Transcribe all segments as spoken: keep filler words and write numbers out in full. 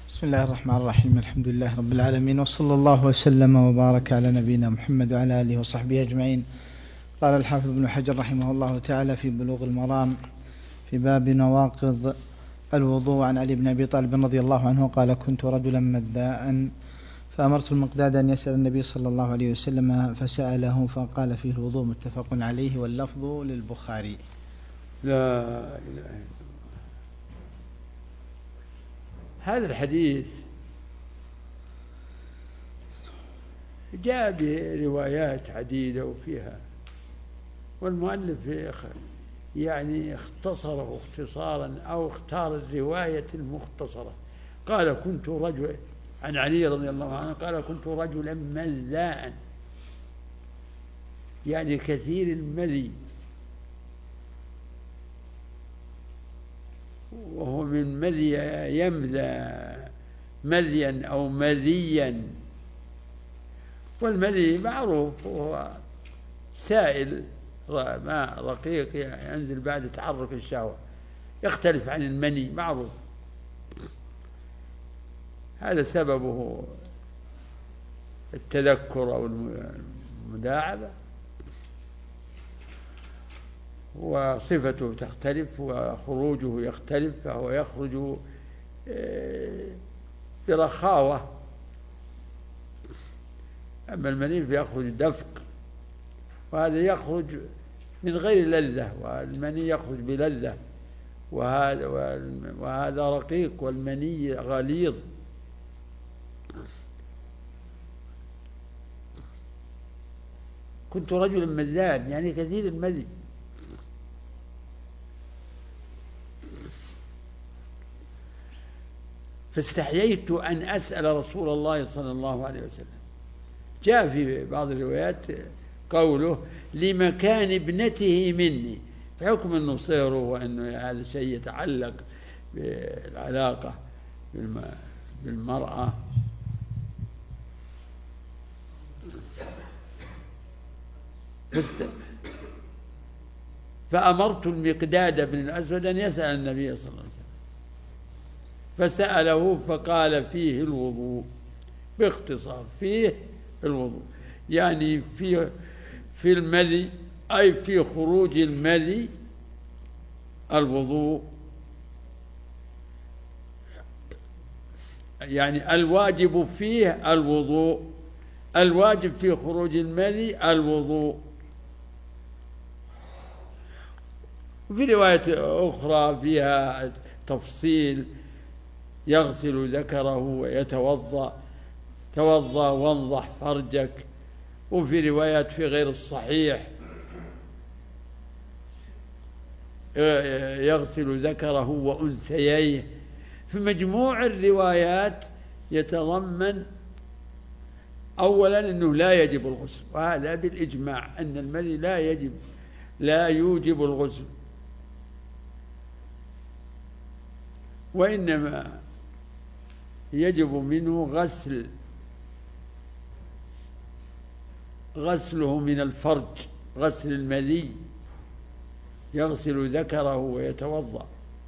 بسم الله الرحمن الرحيم. الحمد لله رب العالمين، وصلى الله وسلم وبارك على نبينا محمد وعلى آله وصحبه أجمعين. قال الحافظ ابن حجر رحمه الله تعالى في بلوغ المرام في باب نواقض الوضوء عن علي بن أبي طالب رضي الله عنه قال: كنت رجلا مذاء فأمرت المقداد أن يسأل النبي صلى الله عليه وسلم فسأله فقال فيه الوضوء. متفق عليه، واللفظ للبخاري. لا إله إلا الله. هذا الحديث جاء بروايات عديدة وفيها، والمؤلف يعني اختصره اختصارا أو اختار الرواية المختصرة. قال: كنت رجل عن علي رضي الله عنه قال: كنت رجلا مذاء، يعني كثير المذي، وهو من مذي يمذى مذيا أو مذيا. والمذي معروف، وهو سائل ماء رقيق ينزل بعد تحرك الشهوة، يختلف عن المني، معروف. هذا سببه التذكر أو المداعبة، وصفته تختلف وخروجه يختلف، فهو يخرج برخاوة، أما المني فيخرج دفق، وهذا يخرج من غير لذة، والمني يخرج بلذة، وهذا وهذا رقيق والمني غليظ. كنت رجلا مذاء، يعني كثير المذي. فاستحييت أن أسأل رسول الله صلى الله عليه وسلم. جاء في بعض الروايات قوله: لمكان ابنته مني، بحكم أنه صيره وأنه هذا الشيء يتعلق بالعلاقة بالمرأة. فأمرت المقداد بن الأسود أن يسأل النبي صلى الله عليه وسلم، فسأله فقال فيه الوضوء، باختصار فيه الوضوء، يعني في في المذي أي في خروج المذي الوضوء، يعني الواجب فيه الوضوء، الواجب في خروج المذي الوضوء. وفي رواية أخرى فيها تفصيل: يغسل ذكره ويتوضأ، توضأ وانضح فرجك. وفي روايات في غير الصحيح: يغسل ذكره وأنثييه. في مجموع الروايات يتضمن أولا أنه لا يجب الغسل، وهذا بالإجماع أن المذي لا يجب لا يوجب الغسل، وإنما يجب منه غسل غسله من الفرج، غسل المذي، يغسل ذكره ويتوضأ.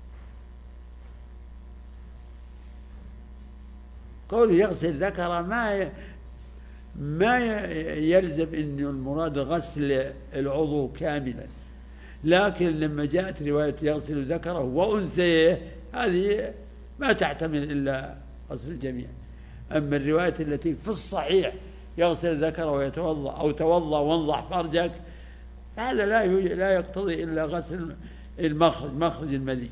قول يغسل ذكره ما ما يلزم أن المراد غسل العضو كاملا، لكن لما جاءت رواية يغسل ذكره وأنثيه هذه ما تحتمل إلا غسل الجميع. أما الرواية التي في الصحيح يغسل ذكره ويتوضأ أو توضأ وانضح فرجك، هذا لا لا يقتضي إلا غسل المخرج، مخرج المذي.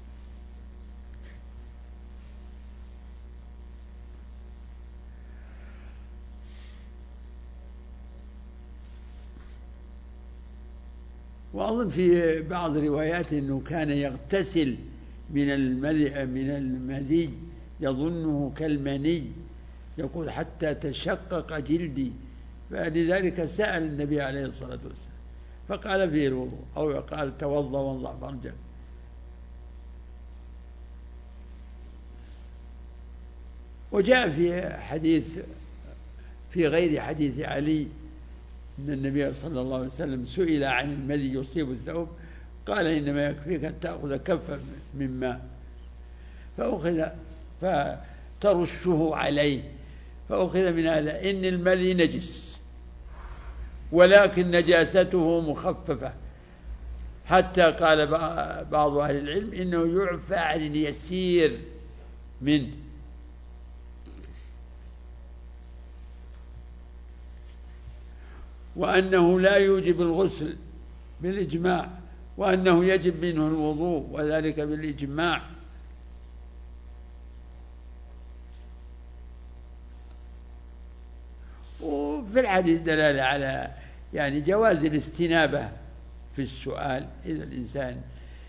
وأظن في بعض الروايات أنه كان يغتسل من المذي من المذي يظنه كالمني، يقول: حتى تشقق جلدي. فلذلك سأل النبي عليه الصلاة والسلام فقال فيه الوضوء، أو قال: توضأ وانضح فرجك. وجاء في حديث في غير حديث علي أن النبي صلى الله عليه وسلم سئل عن المذي يصيب الثوب، قال: إنما يكفيك أن تأخذ كفا من ماء. فأخذ ترشه عليه، فأخذ من هذا إن المذي نجس، ولكن نجاسته مخففة، حتى قال بعض أهل العلم إنه يعفى عن اليسير منه. وأنه لا يوجب الغسل بالإجماع، وأنه يجب منه الوضوء، وذلك بالإجماع. وفي الحديث دلالة على يعني جواز الاستنابة في السؤال إذا الإنسان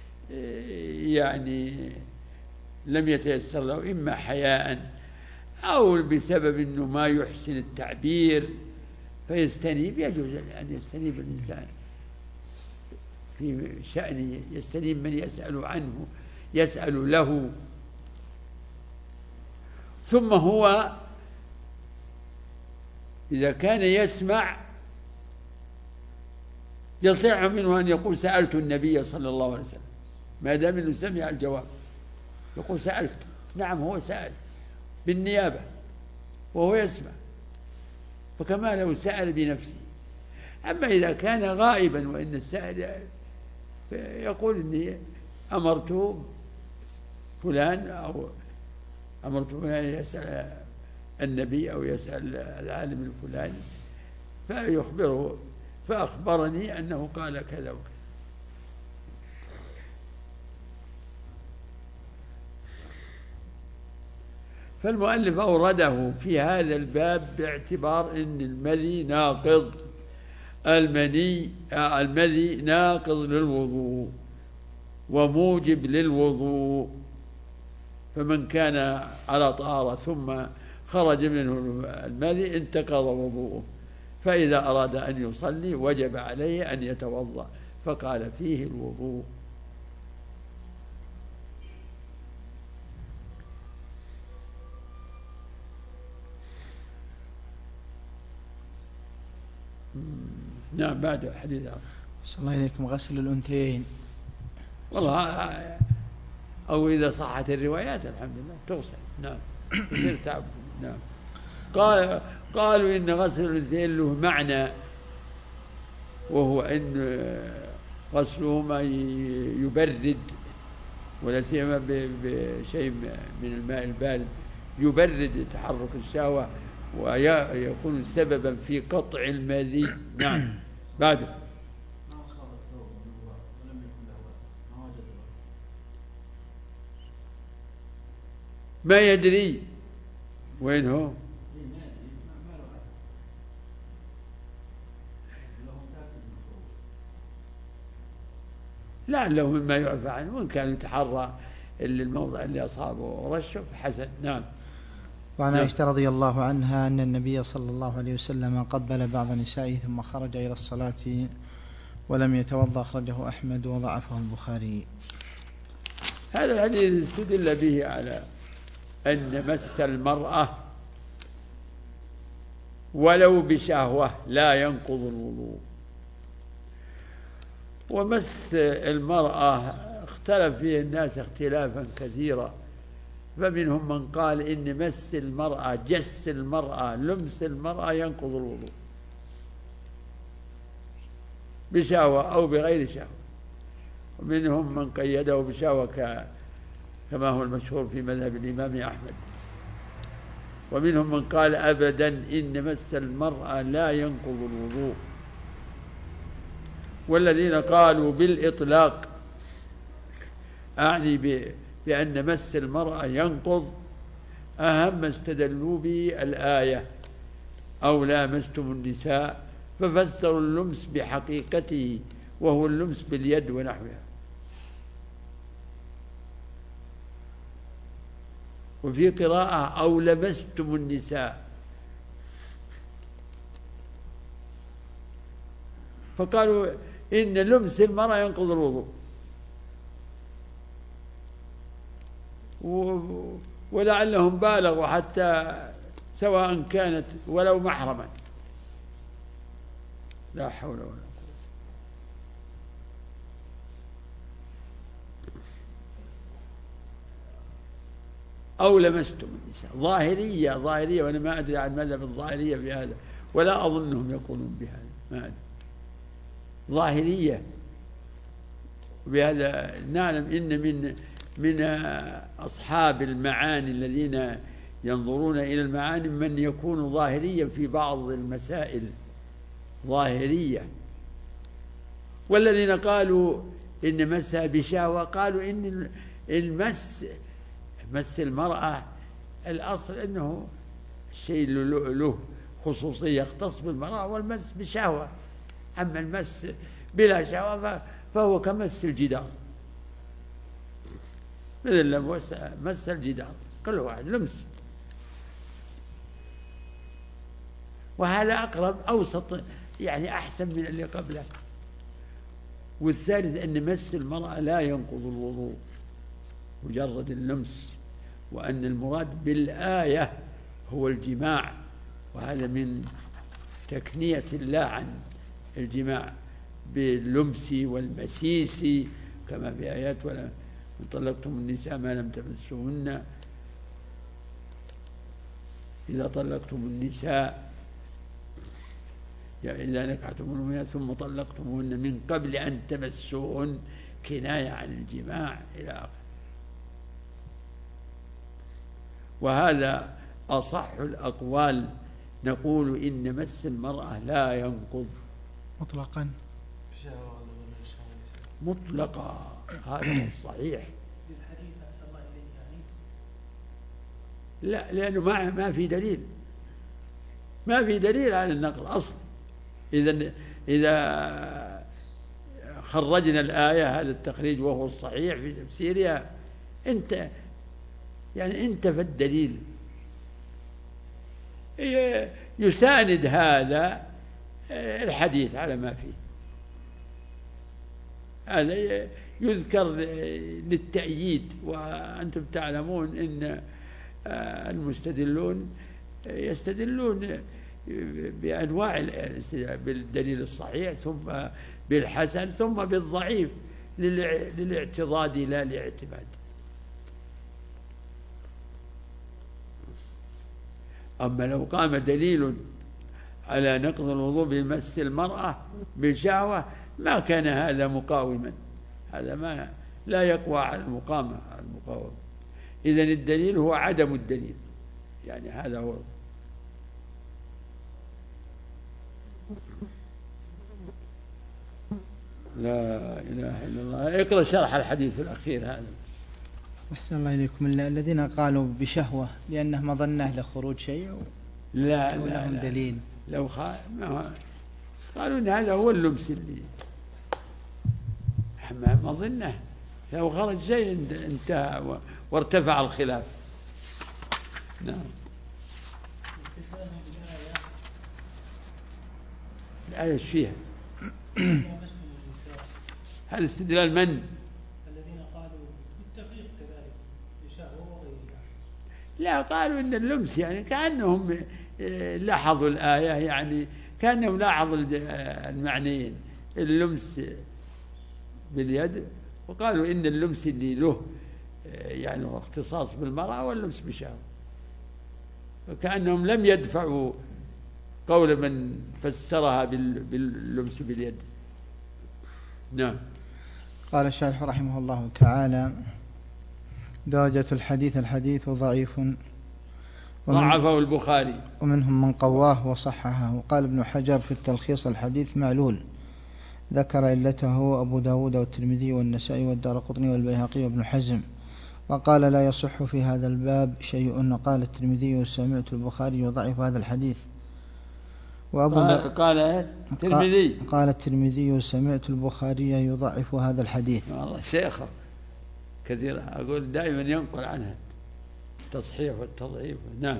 يعني لم يتيسر له، إما حياء أو بسبب أنه ما يحسن التعبير فيستنيب. يجوز أن يستنيب الإنسان في شأنه، يستنيب من يسأل عنه، يسأل له. ثم هو إذا كان يسمع يصح منه أن يقول سألت النبي صلى الله عليه وسلم، ما دام أنه سمع الجواب يقول سألت. نعم، هو سأل بالنيابة وهو يسمع، فكما لو سأل بنفسه. أما إذا كان غائبا وإن السائل يقول إني أمرت فلان أو أمرت فلان يسأل النبي أو يسأل العالم الفلاني فيخبره، فأخبرني أنه قال كذا وكذا. فالمؤلف أورده في هذا الباب باعتبار أن المذي ناقض، المني المذي ناقض للوضوء وموجب للوضوء. فمن كان على طهارة ثم خرج منه المذي انتقض وضوءه، فإذا أراد أن يصلي وجب عليه أن يتوضأ، فقال فيه الوضوء. نعم. بعد حديث صلى الله عليكم غسل الأنثيين، والله أو إذا صحت الروايات الحمد لله تغسل. نعم. يصير تعب. نعم. قال قالوا إن غسل الأنثيين له معنى، وهو أن غسلهما يبرد، ولا سيما بشيء من الماء البارد يبرد تحرك الشهوة ويكون سببا في قطع المذي. نعم. بعد ما يدري وين هو. لعله مما يعفى عنه، وإن كان يتحرى اللي الموضع اللي أصابه رشه حسن. نعم. وعن عائشة رضي الله عنها أن النبي صلى الله عليه وسلم قبل بعض نسائه ثم خرج إلى الصلاة ولم يتوضأ، أخرجه أحمد وضعفه البخاري. هذا الحديث استدل به على أن مس المرأة ولو بشهوة لا ينقض الوضوء. ومس المرأة اختلف فيه الناس اختلافا كثيرا، فمنهم من قال إن مس المرأة، جس المرأة، لمس المرأة ينقض الوضوء بشهوة أو بغير شهوة، ومنهم من قيده بشهوة كما هو المشهور في مذهب الإمام أحمد، ومنهم من قال أبدا إن مس المرأة لا ينقض الوضوء. والذين قالوا بالإطلاق أعني بأن مس المرأة ينقض أهم استدلوا به الآية أو لامستم النساء، ففسروا اللمس بحقيقته وهو اللمس باليد ونحوها. وفي قراءة أو لمستم النساء، فقالوا إن لمس المرأة ينقض الوضوء، ولعلهم بالغوا حتى سواء كانت ولو محرما. لا حول ولا قوة. أو لمستم النساء. ظاهرية ظاهرية، وأنا ما أدري عن مذهب الظاهرية بهذا، ولا أظنهم يقولون بهذا، ما أدري. ظاهرية بهذا نعلم إن من من أصحاب المعاني الذين ينظرون إلى المعاني من يكون ظاهريا في بعض المسائل، ظاهرية. والذين قالوا إن مسها بشهوة قالوا إن المس مس المرأة الأصل أنه شيء له خصوصية يختص بالمرأة، والمس بشهوة. أما المس بلا شهوة فهو كمس الجدار، مثل لما مس الجدار كل واحد لمس. وهذا أقرب أوسط يعني أحسن من اللي قبله. والثالث أن مس المرأة لا ينقض الوضوء، مجرد اللمس، وأن المراد بالآية هو الجماع، وهذا من تكنية الله عن الجماع باللمس والمسيس، كما في آيات ولا طلقتم النساء ما لم تمسوهن، إذا طلقتم النساء يعني إذا نكحتموهن ثم طلقتموهن من قبل أن تمسوهن، كناية عن الجماع إلى آخره. وهذا أصح الأقوال، نقول إن مس المرأة لا ينقض مطلقا مطلقا، هذا الصحيح. لا، لأنه ما ما في دليل، ما في دليل على النقل أصلا. إذا إذا خرجنا الآية هذا التخريج وهو الصحيح في تفسيرها، أنت يعني انتفى الدليل. يساند هذا الحديث على ما فيه، هذا يذكر للتأييد. وأنتم تعلمون أن المستدلون يستدلون بأنواع بالدليل الصحيح، ثم بالحسن، ثم بالضعيف، للاعتضاد لا لاعتماد. أما لو قام دليل على نقض الوضوء بمس المرأة بالشهوة ما كان هذا مقاوما، هذا ما لا يقوى على المقامة المقاومة. إذن الدليل هو عدم الدليل، يعني هذا هو. لا إله إلا الله. اقرأ شرح الحديث الأخير هذا. أحسن الله إليكم. الذين قالوا بشهوة لأنه مظنة لخروج شيء و... لا لا لهم دليل. لو خ... ما قالوا إن هذا هو اللبس اللي ما مظنة، لو خرج شيء انتهى و... وارتفع الخلاف. نعم. الآية ايش فيها؟ هل استدلال من؟ الذين قالوا بالتفريق كذلك بشهوة وغيرها. لا، قالوا إن اللمس يعني كأنهم لاحظوا الآية، يعني كأنهم لاحظوا المعنيين، اللمس باليد، وقالوا إن اللمس اللي له يعني اختصاص بالمرأة واللمس بشهوة، وكأنهم لم يدفعوا قول من فسرها باللمس باليد. نعم. قال الشارح رحمه الله تعالى: درجة الحديث الحديث ضعيف ضعفه البخاري ومنهم من قواه وصححه. وقال ابن حجر في التلخيص: الحديث معلول، ذكر علته أبو داود والترمذي والنسائي والدارقطني والبيهقي وابن حزم. وقال: لا يصح في هذا الباب شيء. قال الترمذي: سمعت البخاري يضعف هذا الحديث. وأبو قال الترمذي قال الترمذي: سمعت البخاري يضعف هذا الحديث. والله شيخه كثير، أقول دائما ينقل عنها التصحيح والتضعيف. نعم.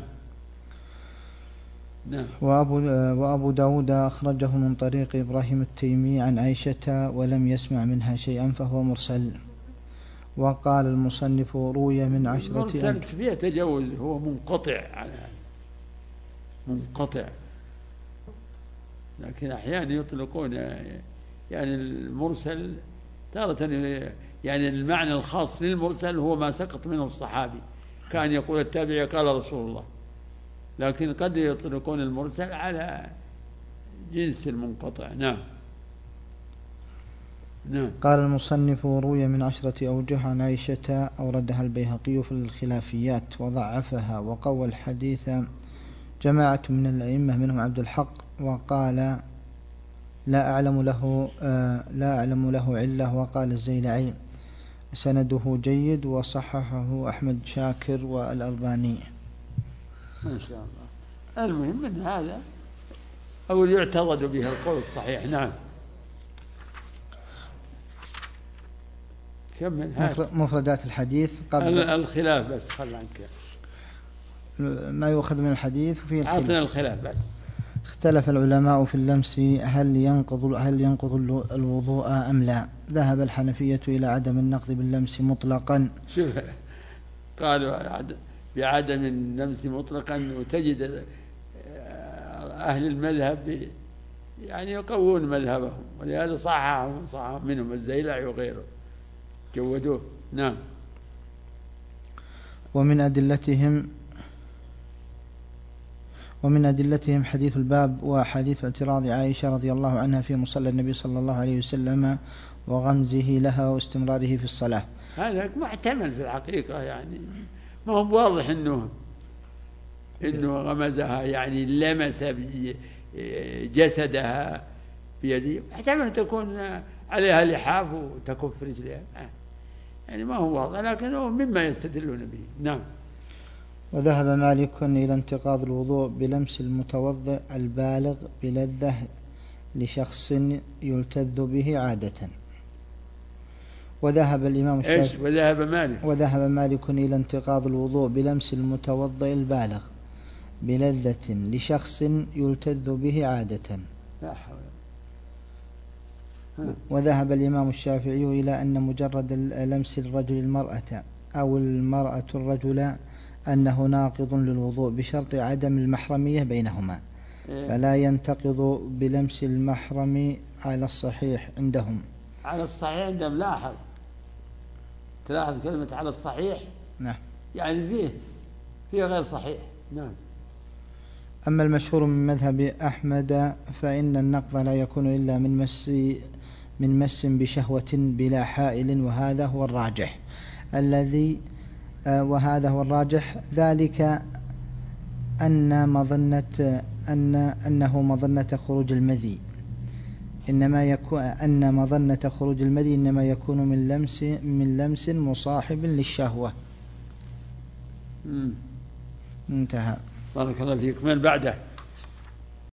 نعم. وأبو, وأبو داود أخرجه من طريق إبراهيم التيمي عن عائشة ولم يسمع منها شيئا فهو مرسل. وقال المصنف: روي من عشرة مرسل فيه تجوز، هو منقطع على هذا، منقطع. لكن أحيانا يطلقون يعني المرسل تارة، يعني المعنى الخاص للمرسل هو ما سقط منه الصحابي، كان يقول التابعي قال رسول الله، لكن قد يطلقون المرسل على جنس المنقطع. نعم. نعم. قال المصنف: روي من عشرة أوجه عن عائشة، أوردها البيهقي في الخلافيات وضعفها، وقوى الحديث جماعة من الأئمة منهم عبد الحق، وقال لا أعلم له آه لا أعلم له علة. وقال الزيلعي: سنده جيد، وصححه أحمد شاكر والألباني. ما شاء الله. المهم من هذا أو يعتضد به القول الصحيح. نعم. كمل. مفردات الحديث قبل الخلاف بس، خل عنك ما يؤخذ من الحديث وفيه الخلاف. عطنا الخلاف بس. اختلف العلماء في اللمس هل ينقض هل ينقض الوضوء أم لا. ذهب الحنفية إلى عدم النقض باللمس مطلقا. شوف، قالوا بعدم اللمس مطلقا، وتجد أهل المذهب يعني يقوون مذهبهم، ولهذا صححهم صحح منهم الزيلعي وغيره جودوه. نعم. ومن أدلتهم ومن أدلتهم حديث الباب وحديث اعتراض عائشة رضي الله عنها في مصلى النبي صلى الله عليه وسلم وغمزه لها واستمراره في الصلاة. هذا محتمل في الحقيقة، يعني ما هو واضح إنه إنه غمزها، يعني لمس جسدها بيده، محتمل تكون عليها لحاف وتكف رجلها، يعني ما هو واضح، لكنه مما يستدلون به. نعم. وذهب مالك إلى انتقاض الوضوء بلمس المتوضئ البالغ بلذة لشخص يلتذ به عادة. وذهب الإمام الشافعي وذهب مالك وذهب مالك إلى انتقاض الوضوء بلمس المتوضئ البالغ بلذة لشخص يلتذ به عادة. لا حول. وذهب الإمام الشافعي إلى أن مجرد لمس الرجل المرأة أو المرأة الرجل أنه ناقض للوضوء بشرط عدم المحرمية بينهما، فلا ينتقض بلمس المحرم على الصحيح عندهم. على الصحيح عندهم. لاحظ تلاحظ كلمة على الصحيح. نعم. يعني فيه فيه غير صحيح. نعم. أما المشهور من مذهب أحمد فإن النقض لا يكون إلا من مس من مس بشهوة بلا حائل، وهذا هو الراجح الذي وهذا هو الراجح ذلك أن مظنة أن أنه مظنة خروج المذي إنما يكون أن مظنة خروج المذي إنما يكون من لمس من لمس مصاحب للشهوة. مم. انتهى. بارك الله فيك. من بعده؟